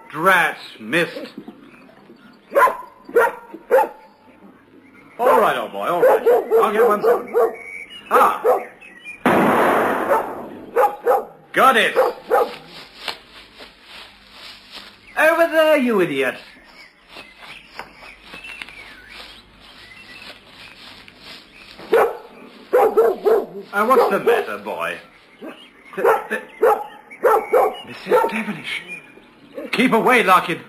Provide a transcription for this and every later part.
Drats, missed. All right, old boy, all right. I'll get one soon. Got it. Over there, you idiot. What's the matter, boy? Mrs. Devenish. Keep away, Larkin.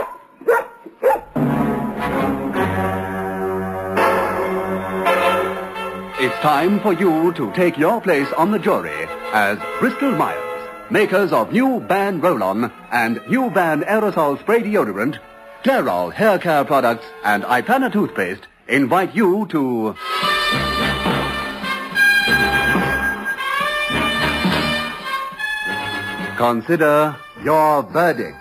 It's time for you to take your place on the jury as Bristol Myers, makers of New Ban Roll-On and New Ban Aerosol Spray Deodorant, Clairol Hair Care Products, and Ipana Toothpaste, invite you to... consider your verdict.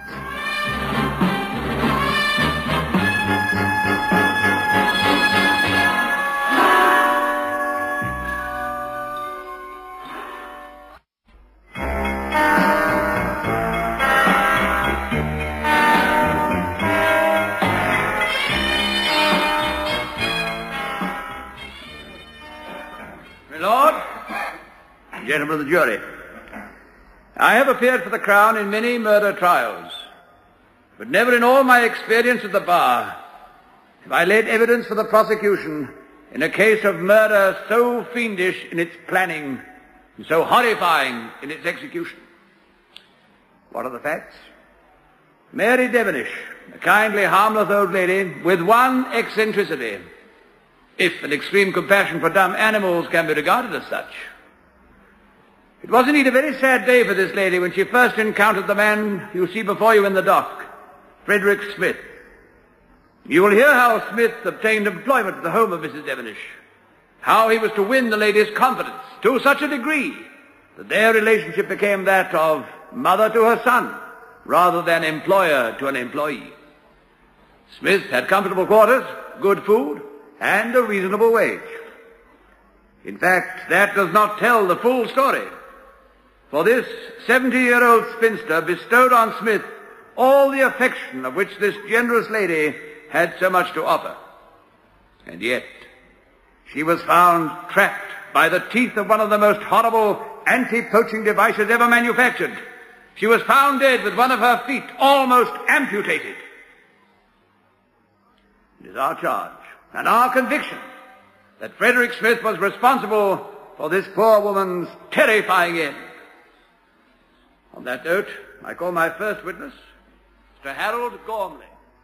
My lord, gentlemen of the jury, I have appeared for the Crown in many murder trials, but never in all my experience at the bar have I laid evidence for the prosecution in a case of murder so fiendish in its planning and so horrifying in its execution. What are the facts? Mary Devenish, a kindly, harmless old lady with one eccentricity, if an extreme compassion for dumb animals can be regarded as such. It was indeed a very sad day for this lady when she first encountered the man you see before you in the dock, Frederick Smith. You will hear how Smith obtained employment at the home of Mrs. Devenish, how he was to win the lady's confidence to such a degree that their relationship became that of mother to her son rather than employer to an employee. Smith had comfortable quarters, good food, and a reasonable wage. In fact, that does not tell the full story. For this 70-year-old spinster bestowed on Smith all the affection of which this generous lady had so much to offer. And yet, she was found trapped by the teeth of one of the most horrible anti-poaching devices ever manufactured. She was found dead with one of her feet almost amputated. It is our charge and our conviction that Frederick Smith was responsible for this poor woman's terrifying end. On that note, I call my first witness, Mr. Harold Gormley.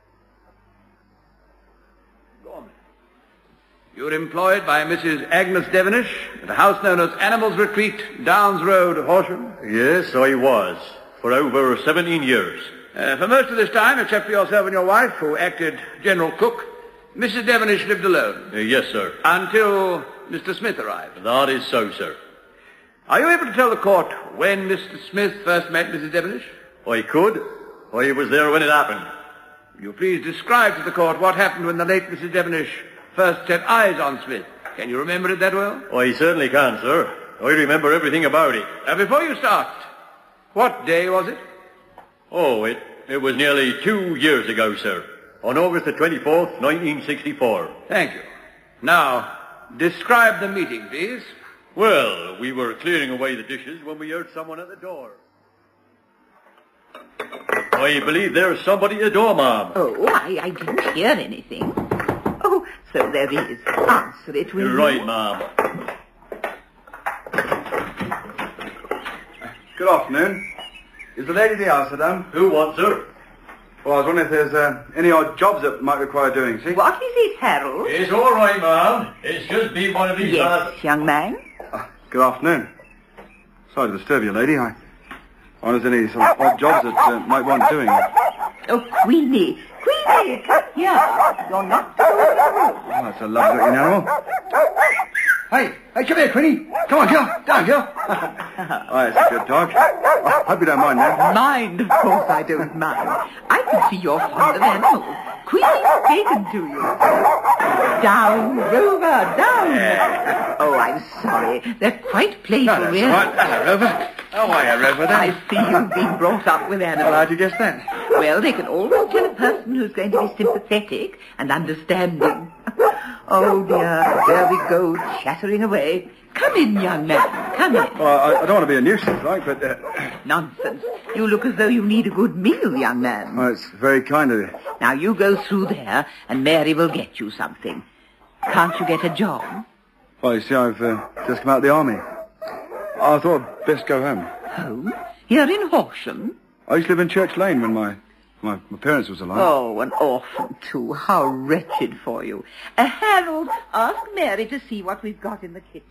Gormley, you were employed by Mrs. Agnes Devenish at a house known as Animals Retreat, Downs Road, Horsham? Yes, I was, for over 17 years. For most of this time, except for yourself and your wife, who acted general cook, Mrs. Devenish lived alone? Yes, sir. Until Mr. Smith arrived? That is so, sir. Are you able to tell the court when Mr. Smith first met Mrs. Devenish? I could. I was there when it happened. Will you please describe to the court what happened when the late Mrs. Devenish first set eyes on Smith? Can you remember it that well? I certainly can, sir. I remember everything about it. Before you start, what day was it? Oh, it was nearly 2 years ago, sir. On August the 24th, 1964. Thank you. Now, describe the meeting, please. Well, we were clearing away the dishes when we heard someone at the door. I believe there's somebody at the door, ma'am. Oh, I didn't hear anything. Oh, so there is. Answer it, will you? You're right, ma'am. Good afternoon. Is the lady the house, madam? Who wants her? Well, I was wondering if there's any odd jobs that might require doing, see? What is it, Harold? It's all right, ma'am. It's just been one of these... Yes, young man. Good afternoon. Sorry to disturb you, lady. I wonder if there's any sort of odd jobs that might want doing. Oh, Queenie. Queenie, come here. You're not... Oh, that's a lovely looking animal. Hey, come here, Queenie. Come on, girl. Down, girl. Oh, that's a good dog. I hope you don't mind that. Mind? Of course I don't mind. I can see you're fond of animals. Queenie's taken to you. Down, Rover, down. Oh, I'm sorry. They're quite playful, No, that's really. all right. Hello, Rover. How are you, Reverend? I see you've been brought up with animals. Well, how'd you guess that? Well, they can always tell a person who's going to be sympathetic and understanding. Oh, dear, there we go, chattering away. Come in, young man, come in. Well, I don't want to be a nuisance, right, but... Nonsense. You look as though you need a good meal, young man. Well, it's very kind of you. Now, you go through there, and Mary will get you something. Can't you get a job? Well, you see, I've just come out of the army. I thought I'd best go home. Home? Here in Horsham? I used to live in Church Lane when my parents was alive. Oh, an orphan, too. How wretched for you. Harold, ask Mary to see what we've got in the kitchen.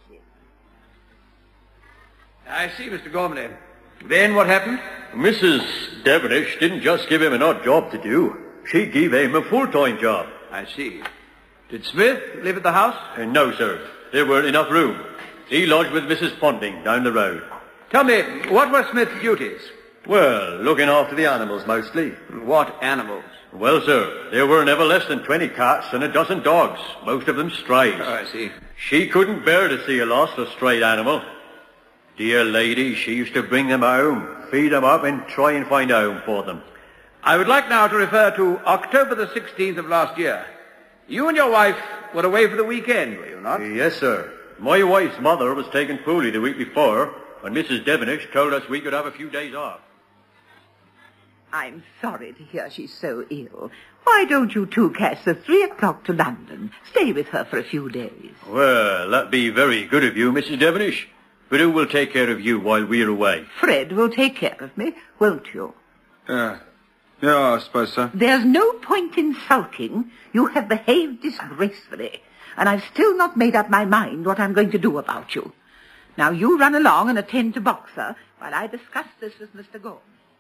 I see, Mr. Gormley. Then what happened? Mrs. Devenish didn't just give him an odd job to do. She gave him a full-time job. I see. Did Smith live at the house? No, sir. There weren't enough room. He lodged with Mrs. Ponting down the road. Tell me, what were Smith's duties? Well, looking after the animals mostly. What animals? Well, sir, there were never less than 20 cats and a dozen dogs, most of them strays. Oh, I see. She couldn't bear to see a lost or strayed animal. Dear lady, she used to bring them home, feed them up, and try and find a home for them. I would like now to refer to October the 16th of last year. You and your wife were away for the weekend, were you not? Yes, sir. My wife's mother was taken poorly the week before, and Mrs. Devenish told us we could have a few days off. I'm sorry to hear she's so ill. Why don't you two catch the 3 o'clock to London? Stay with her for a few days. Well, that'd be very good of you, Mrs. Devenish. But who will take care of you while we're away? Fred will take care of me, won't you? Yeah, I suppose so. There's no point in sulking. You have behaved disgracefully. And I've still not made up my mind what I'm going to do about you. Now you run along and attend to Boxer while I discuss this with Mr. Gormley.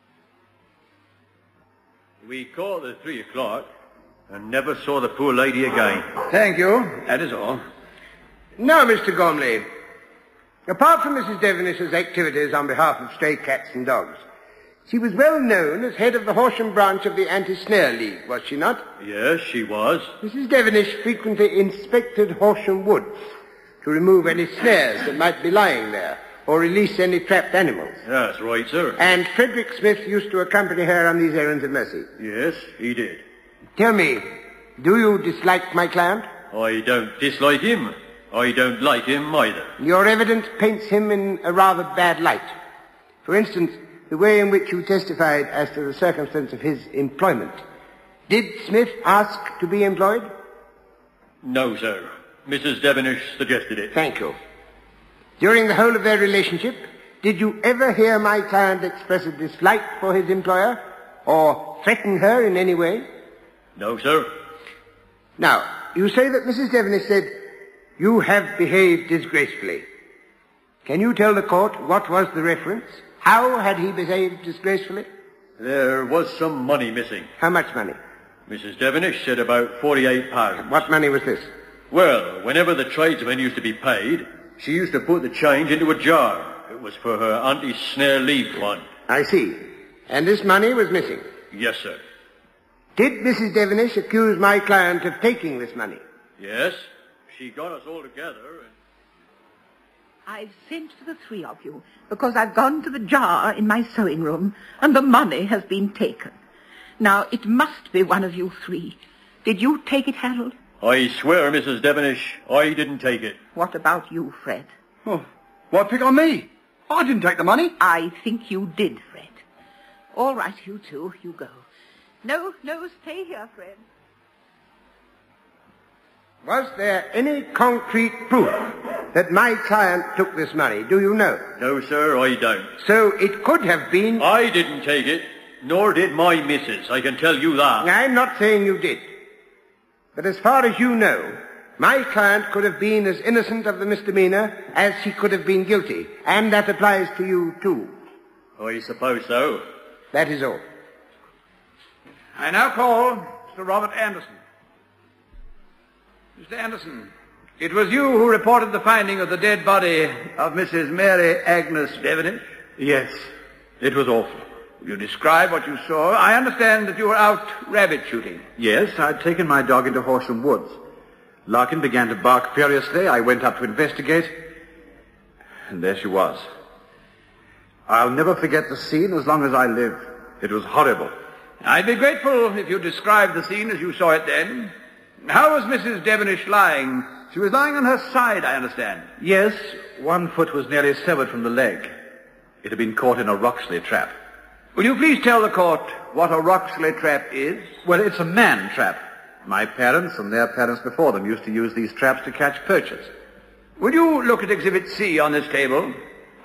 We called at 3 o'clock and never saw the poor lady again. Thank you. That is all. Now, Mr. Gormley, apart from Mrs. Devenish's activities on behalf of stray cats and dogs, she was well known as head of the Horsham branch of the Anti-Snare League, was she not? Yes, she was. Mrs. Devenish frequently inspected Horsham woods to remove any snares that might be lying there, or release any trapped animals. That's right, sir. And Frederick Smith used to accompany her on these errands of mercy. Yes, he did. Tell me, do you dislike my client? I don't dislike him. I don't like him either. Your evidence paints him in a rather bad light. For instance, the way in which you testified as to the circumstance of his employment. Did Smith ask to be employed? No, sir. Mrs. Devenish suggested it. Thank you. During the whole of their relationship, did you ever hear my client express a dislike for his employer or threaten her in any way? No, sir. Now, you say that Mrs. Devenish said, "You have behaved disgracefully." Can you tell the court what was the reference? How had he behaved disgracefully? There was some money missing. How much money? Mrs. Devenish said about £48. What money was this? Well, whenever the tradesmen used to be paid, she used to put the change into a jar. It was for her anti-snare leave fund. I see. And this money was missing? Yes, sir. Did Mrs. Devenish accuse my client of taking this money? Yes. She got us all together and... I've sent for the 3 of you because I've gone to the jar in my sewing room and the money has been taken. Now, it must be one of you 3. Did you take it, Harold? I swear, Mrs. Devenish, I didn't take it. What about you, Fred? Oh, why pick on me? I didn't take the money. I think you did, Fred. All right, you two, you go. No, stay here, Fred. Was there any concrete proof that my client took this money? Do you know? No, sir, I don't. So it could have been... I didn't take it, nor did my missus. I can tell you that. I'm not saying you did. But as far as you know, my client could have been as innocent of the misdemeanor as he could have been guilty. And that applies to you, too. I suppose so. That is all. I now call Mr. Robert Anderson. Mr. Anderson, it was you who reported the finding of the dead body of Mrs. Mary Agnes Devenish? Yes, it was awful. Will you describe what you saw? I understand that you were out rabbit shooting. Yes, I'd taken my dog into Horsham Woods. Larkin began to bark furiously. I went up to investigate, and there she was. I'll never forget the scene as long as I live. It was horrible. I'd be grateful if you described the scene as you saw it then. How was Mrs. Devenish lying? She was lying on her side, I understand. Yes, one foot was nearly severed from the leg. It had been caught in a Roxley trap. Will you please tell the court what a Roxley trap is? Well, it's a man trap. My parents and their parents before them used to use these traps to catch poachers. Will you look at Exhibit C on this table?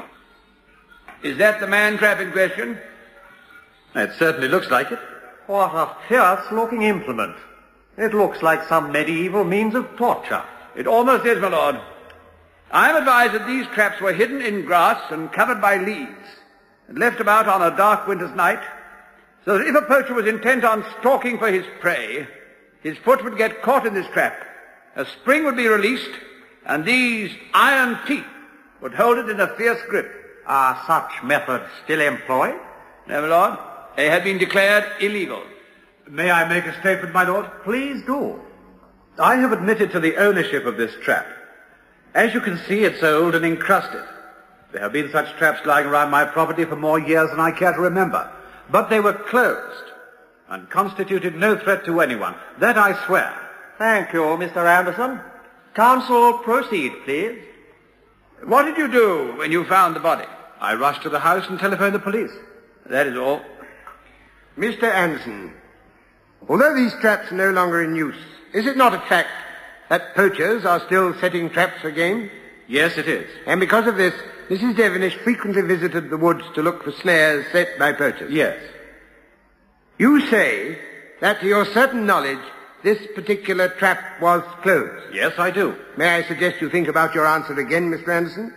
Is that the man trap in question? It certainly looks like it. What a fierce-looking implement. It looks like some medieval means of torture. It almost is, my lord. I am advised that these traps were hidden in grass and covered by leaves and left about on a dark winter's night, so that if a poacher was intent on stalking for his prey, his foot would get caught in this trap, a spring would be released, and these iron teeth would hold it in a fierce grip. Are such methods still employed? No, my lord. They have been declared illegal. May I make a statement, my lord? Please do. I have admitted to the ownership of this trap. As you can see, it's old and encrusted. There have been such traps lying around my property for more years than I care to remember. But they were closed and constituted no threat to anyone. That I swear. Thank you, Mr. Anderson. Counsel, proceed, please. What did you do when you found the body? I rushed to the house and telephoned the police. That is all. Mr. Anderson, although these traps are no longer in use, is it not a fact that poachers are still setting traps for game? Yes, it is. And because of this, Mrs. Devenish frequently visited the woods to look for snares set by poachers? Yes. You say that to your certain knowledge, this particular trap was closed? Yes, I do. May I suggest you think about your answer again, Mr. Anderson?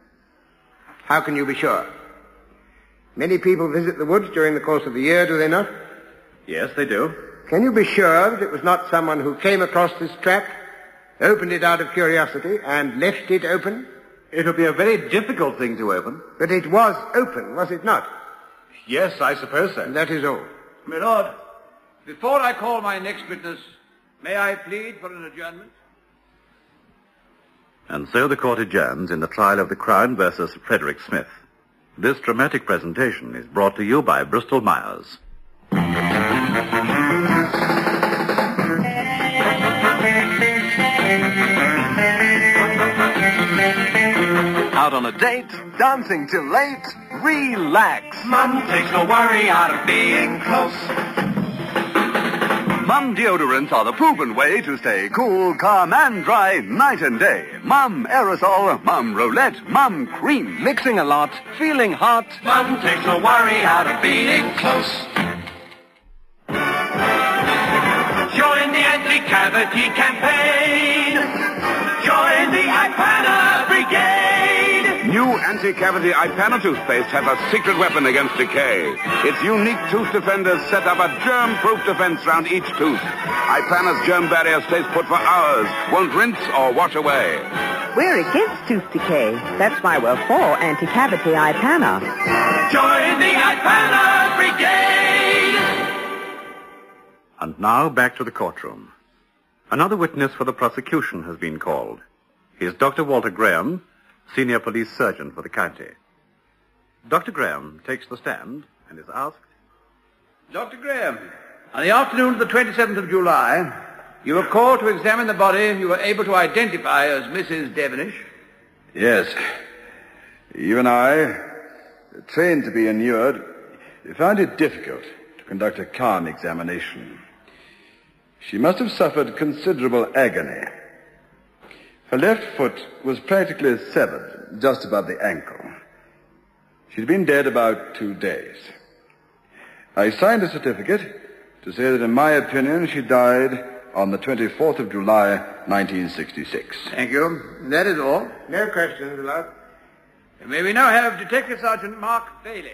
How can you be sure? Many people visit the woods during the course of the year, do they not? Yes, they do. Can you be sure that it was not someone who came across this trap, opened it out of curiosity, and left it open? It would be a very difficult thing to open. But it was open, was it not? Yes, I suppose so. And that is all. My lord, before I call my next witness, may I plead for an adjournment? And so the court adjourns in the trial of the Crown versus Frederick Smith. This dramatic presentation is brought to you by Bristol Myers. Out on a date, dancing till late, relax. Mum takes no worry out of being close. Mum deodorants are the proven way to stay cool, calm, and dry night and day. Mum Aerosol, Mum Roulette, Mum Cream. Mixing a lot, feeling hot. Mum takes no worry out of being close. Join the anti-cavity campaign. Join the Ipana Brigade. New anti-cavity Ipana toothpaste has a secret weapon against decay. Its unique tooth defenders set up a germ-proof defense around each tooth. Ipana's germ barrier stays put for hours, won't rinse or wash away. We're against tooth decay. That's why we're for anti-cavity Ipana. Join the Ipana Brigade. And now back to the courtroom. Another witness for the prosecution has been called. He is Dr. Walter Graham, Senior Police Surgeon for the county. Dr. Graham takes the stand and is asked, Dr. Graham, on the afternoon of the 27th of July, you were called to examine the body you were able to identify as Mrs. Devenish. Yes. Even I, trained to be inured, found it difficult to conduct a calm examination. She must have suffered considerable agony. Her left foot was practically severed, just above the ankle. She'd been dead about 2 days. I signed a certificate to say that, in my opinion, she died on the 24th of July, 1966. Thank you. That is all. No questions allowed. May we now have Detective Sergeant Mark Bailey.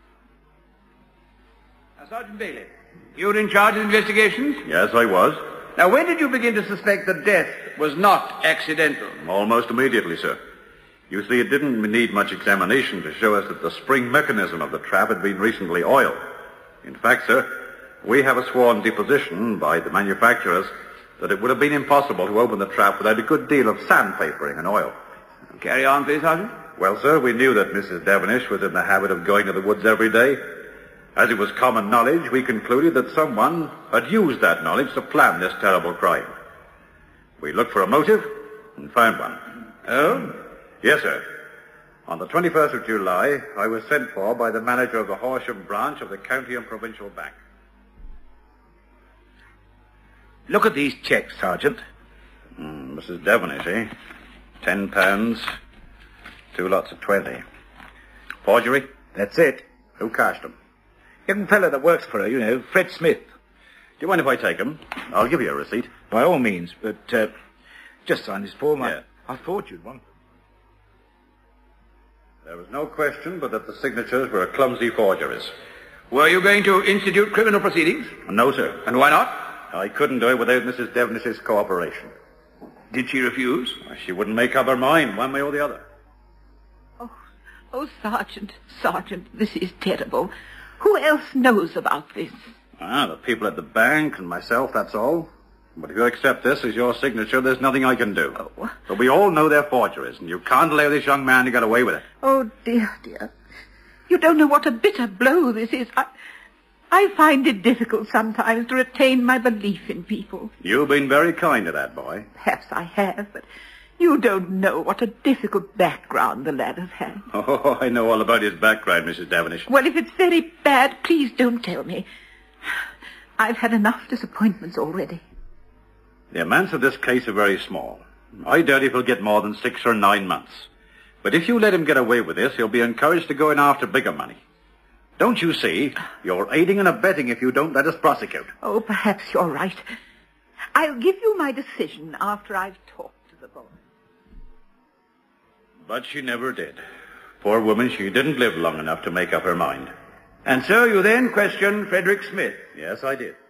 Sergeant Bailey, you were in charge of investigations? Yes, I was. Now, when did you begin to suspect that death was not accidental? Almost immediately, sir. You see, it didn't need much examination to show us that the spring mechanism of the trap had been recently oiled. In fact, sir, we have a sworn deposition by the manufacturers that it would have been impossible to open the trap without a good deal of sandpapering and oil. Carry on, please, Sergeant. Well, sir, we knew that Mrs. Devenish was in the habit of going to the woods every day. As it was common knowledge, we concluded that someone had used that knowledge to plan this terrible crime. We looked for a motive and found one. Oh? Yes, sir. On the 21st of July, I was sent for by the manager of the Horsham branch of the County and Provincial Bank. Look at these checks, Sergeant. Mrs. Devenish, eh? £10, 2 lots of 20. Forgery? That's it. Who cashed them? Young fellow that works for her, you know, Fred Smith. Do you mind if I take them? I'll give you a receipt. By all means, but just sign this form. Yeah. I thought you'd want. There was no question but that the signatures were clumsy forgeries. Were you going to institute criminal proceedings? No, sir. And why not? I couldn't do it without Mrs. Devenish's cooperation. Did she refuse? She wouldn't make up her mind, one way or the other. Oh, Sergeant, this is terrible. Who else knows about this? The people at the bank and myself, that's all. But if you accept this as your signature, there's nothing I can do. Oh. But we all know they're forgeries, and you can't allow this young man to get away with it. Oh, dear. You don't know what a bitter blow this is. I find it difficult sometimes to retain my belief in people. You've been very kind to that boy. Perhaps I have, but you don't know what a difficult background the lad has had. Oh, I know all about his background, Mrs. Devenish. Well, if it's very bad, please don't tell me. I've had enough disappointments already. The amounts of this case are very small. I doubt if he'll get more than 6 or 9 months. But if you let him get away with this, he'll be encouraged to go in after bigger money. Don't you see? You're aiding and abetting if you don't let us prosecute. Oh, perhaps you're right. I'll give you my decision after I've talked to the boy. But she never did. Poor woman, she didn't live long enough to make up her mind. And so you then questioned Frederick Smith? Yes, I did.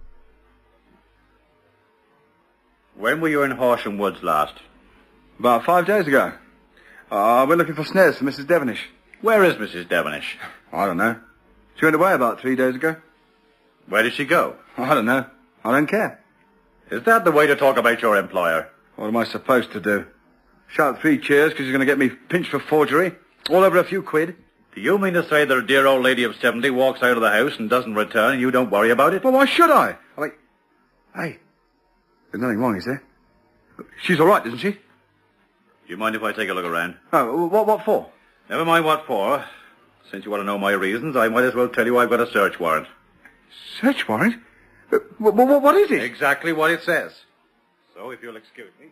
When were you in Horsham Woods last? About 5 days ago. We're looking for snares for Mrs. Devenish. Where is Mrs. Devenish? I don't know. She went away about 3 days ago. Where did she go? I don't know. I don't care. Is that the way to talk about your employer? What am I supposed to do? Shout 3 cheers because you're going to get me pinched for forgery? All over a few quid? Do you mean to say that a dear old lady of 70 walks out of the house and doesn't return and you don't worry about it? Well, why should I? Hey, there's nothing wrong, is there? She's all right, isn't she? Do you mind if I take a look around? Oh, what for? Never mind what for. Since you want to know my reasons, I might as well tell you I've got a search warrant. Search warrant? What is it? Exactly what it says. So, if you'll excuse me.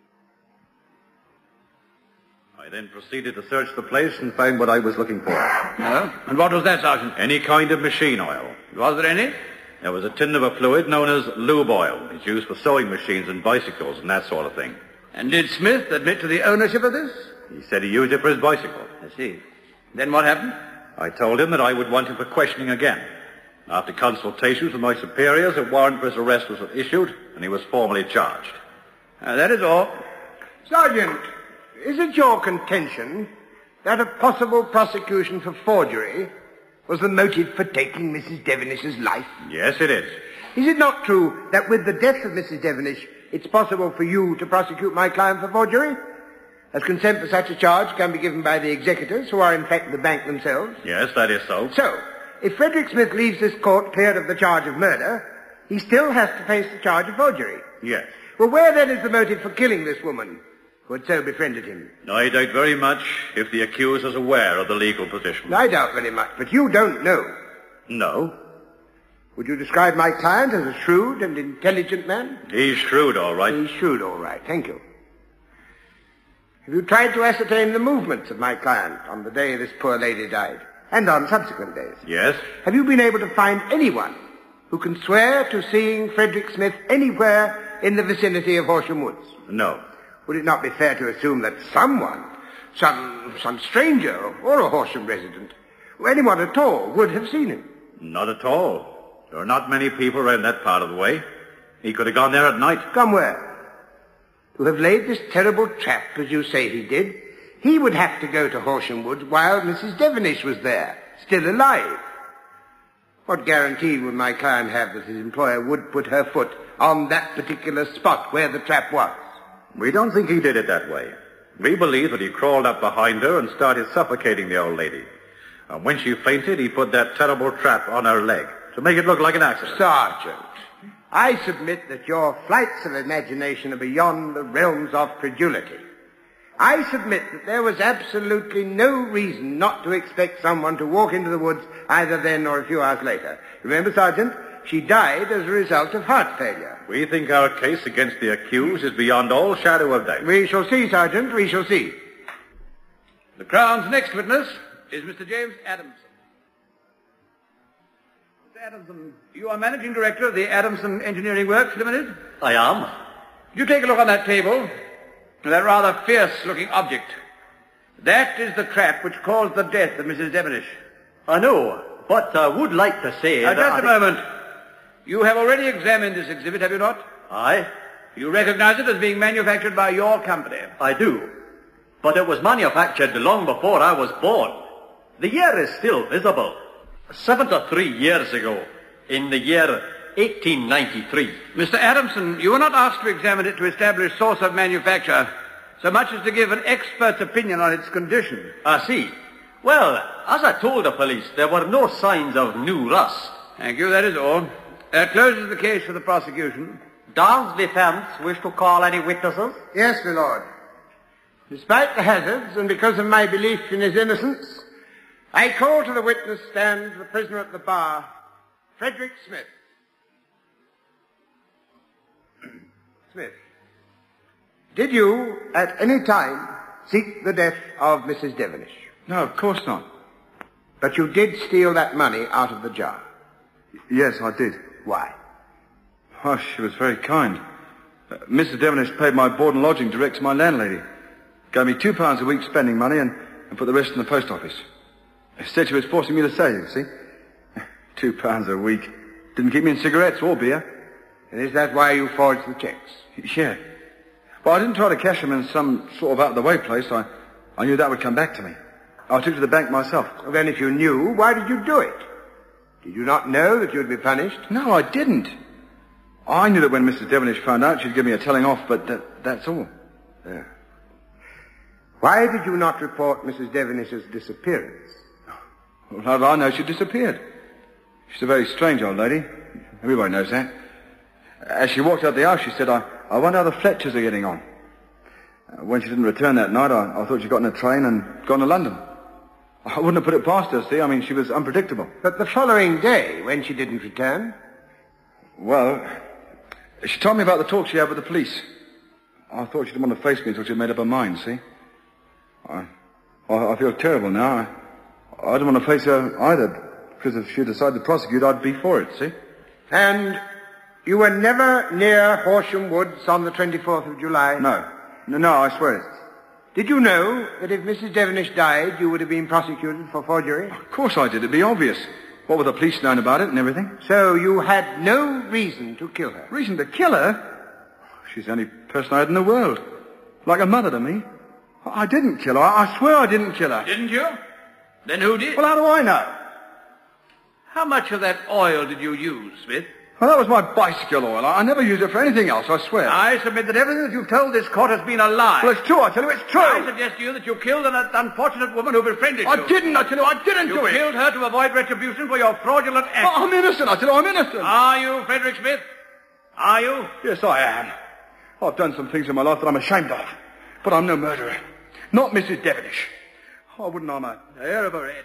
I then proceeded to search the place and found what I was looking for. And what was that, Sergeant? Any kind of machine oil. Was there any? There was a tin of a fluid known as lube oil. It's used for sewing machines and bicycles and that sort of thing. And did Smith admit to the ownership of this? He said he used it for his bicycle. I see. Then what happened? I told him that I would want him for questioning again. After consultations with my superiors, a warrant for his arrest was issued, and he was formally charged. That is all. Sergeant, is it your contention that a possible prosecution for forgery was the motive for taking Mrs. Devenish's life? Yes, it is. Is it not true that with the death of Mrs. Devenish, it's possible for you to prosecute my client for forgery? As consent for such a charge can be given by the executors, who are in fact the bank themselves. Yes, that is so. So, if Frederick Smith leaves this court cleared of the charge of murder, he still has to face the charge of forgery. Yes. Well, where then is the motive for killing this woman who had so befriended him? I doubt very much if the accused is aware of the legal position. I doubt very much, but you don't know. No. Would you describe my client as a shrewd and intelligent man? He's shrewd, all right. He's shrewd, all right. Thank you. Have you tried to ascertain the movements of my client on the day this poor lady died, and on subsequent days? Yes. Have you been able to find anyone who can swear to seeing Frederick Smith anywhere in the vicinity of Horsham Woods? No. Would it not be fair to assume that someone, some stranger or a Horsham resident, or anyone at all, would have seen him? Not at all. There are not many people around that part of the way. He could have gone there at night. Gone where? To have laid this terrible trap, as you say he did, he would have to go to Horsham Woods while Mrs. Devenish was there, still alive. What guarantee would my client have that his employer would put her foot on that particular spot where the trap was? We don't think he did it that way. We believe that he crawled up behind her and started suffocating the old lady. And when she fainted, he put that terrible trap on her leg to make it look like an accident. Sergeant, I submit that your flights of imagination are beyond the realms of credulity. I submit that there was absolutely no reason not to expect someone to walk into the woods either then or a few hours later. Remember, Sergeant, she died as a result of heart failure. We think our case against the accused is beyond all shadow of doubt. We shall see, Sergeant, we shall see. The Crown's next witness is Mr. James Adamson. Mr. Adamson, you are managing director of the Adamson Engineering Works Limited? I am. Could you take a look on that table? That rather fierce-looking object. That is the trap which caused the death of Mrs. Devenish. I know, but I would like to say that... Just a moment. You have already examined this exhibit, have you not? Aye. You recognize it as being manufactured by your company? I do. But it was manufactured long before I was born. The year is still visible. 73 years ago, in the year 1893. Mr. Adamson, you were not asked to examine it to establish source of manufacture, so much as to give an expert's opinion on its condition. I see. Well, as I told the police, there were no signs of new rust. Thank you, that is all. That closes the case for the prosecution. Does the defense wish to call any witnesses? Yes, my lord. Despite the hazards and because of my belief in his innocence, I call to the witness stand the prisoner at the bar, Frederick Smith. Smith, did you at any time seek the death of Mrs. Devenish? No, of course not. But you did steal that money out of the jar? Yes, I did. Why? Oh, she was very kind. Mrs. Devenish paid my board and lodging direct to my landlady. Gave me £2 a week spending money and put the rest in the post office. Said she was forcing me to sell, you see. £2 a week. Didn't keep me in cigarettes or beer. And is that why you forged the checks? Yeah. But I didn't try to cash them in some sort of out-of-the-way place. I knew that would come back to me. I took to the bank myself. Well, then if you knew, why did you do it? Did you not know that you'd be punished? No, I didn't. I knew that when Mrs. Devenish found out, she'd give me a telling off, but that's all. Yeah. Why did you not report Mrs. Devenish's disappearance? Well, how did I know she disappeared? She's a very strange old lady. Everybody knows that. As she walked out the house, she said, I wonder how the Fletchers are getting on. When she didn't return that night, I thought she'd got in a train and gone to London. I wouldn't have put it past her, see? I mean, she was unpredictable. But the following day, when she didn't return? Well, she told me about the talk she had with the police. I thought she didn't want to face me until she'd made up her mind, see? I feel terrible now. I don't want to face her either, because if she decided to prosecute, I'd be for it, see? And you were never near Horsham Woods on the 24th of July? No, I swear it. Did you know that if Mrs. Devenish died, you would have been prosecuted for forgery? Of course I did. It'd be obvious. What with the police knowing about it and everything? So you had no reason to kill her? Reason to kill her? She's the only person I had in the world. Like a mother to me. I didn't kill her. I swear I didn't kill her. Didn't you? Then who did? Well, how do I know? How much of that oil did you use, Smith? Well, that was my bicycle oil. I never used it for anything else, I swear. I submit that everything that you've told this court has been a lie. Well, it's true, I tell you, it's true. I suggest to you that you killed an unfortunate woman who befriended you. I didn't, I tell you, I didn't do it. You killed her to avoid retribution for your fraudulent act. Oh, I'm innocent, I tell you, I'm innocent. Are you, Frederick Smith? Are you? Yes, I am. I've done some things in my life that I'm ashamed of. But I'm no murderer. Not Mrs. Devenish. I wouldn't harm her. Hair of her head.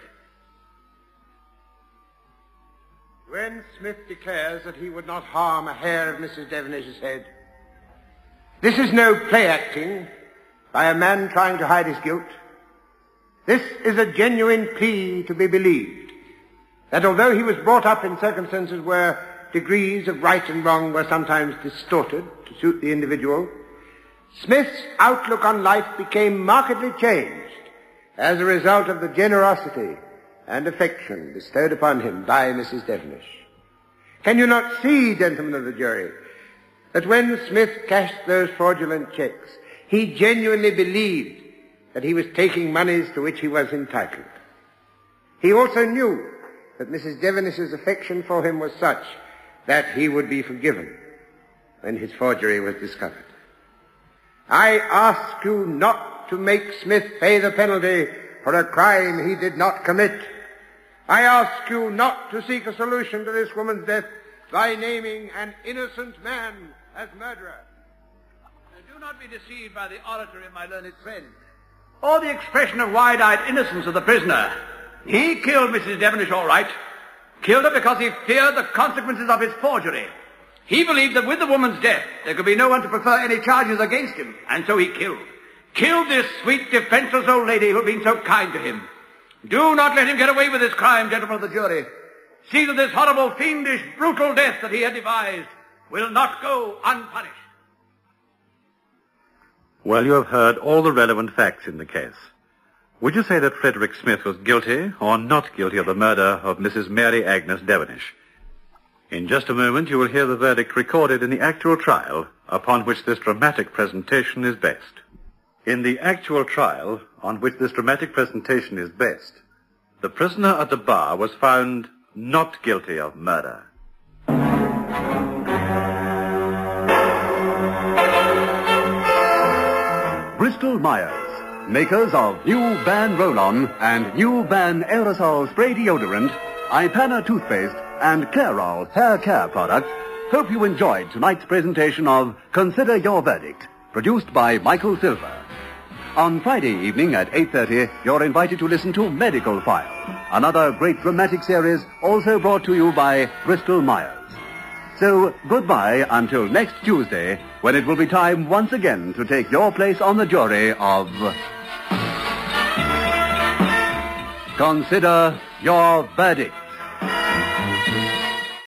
When Smith declares that he would not harm a hair of Mrs. Devenish's head, this is no play acting by a man trying to hide his guilt. This is a genuine plea to be believed, that although he was brought up in circumstances where degrees of right and wrong were sometimes distorted to suit the individual, Smith's outlook on life became markedly changed as a result of the generosity and affection bestowed upon him by Mrs. Devenish. Can you not see, gentlemen of the jury, that when Smith cashed those fraudulent checks, he genuinely believed that he was taking monies to which he was entitled? He also knew that Mrs. Devenish's affection for him was such that he would be forgiven when his forgery was discovered. I ask you not not to make Smith pay the penalty for a crime he did not commit. I ask you not to seek a solution to this woman's death by naming an innocent man as murderer. Do not be deceived by the oratory of my learned friend, or the expression of wide-eyed innocence of the prisoner. He killed Mrs. Devenish all right. Killed her because he feared the consequences of his forgery. He believed that with the woman's death, there could be no one to prefer any charges against him, and so he killed. Killed this sweet, defenseless old lady who had been so kind to him. Do not let him get away with this crime, gentlemen of the jury. See that this horrible, fiendish, brutal death that he had devised will not go unpunished. Well, you have heard all the relevant facts in the case. Would you say that Frederick Smith was guilty or not guilty of the murder of Mrs. Mary Agnes Devenish? In just a moment, you will hear the verdict recorded in the actual trial upon which this dramatic presentation is based. In the actual trial on which this dramatic presentation is based, the prisoner at the bar was found not guilty of murder. Bristol Myers, makers of new Van Roll-On and new Van Aerosol Spray Deodorant, Ipana Toothpaste, and Clairol Hair Care products, hope you enjoyed tonight's presentation of Consider Your Verdict, produced by Michael Silver. On Friday evening at 8:30, you're invited to listen to Medical File, another great dramatic series also brought to you by Bristol Myers. So, goodbye until next Tuesday, when it will be time once again to take your place on the jury of... Consider Your Verdict.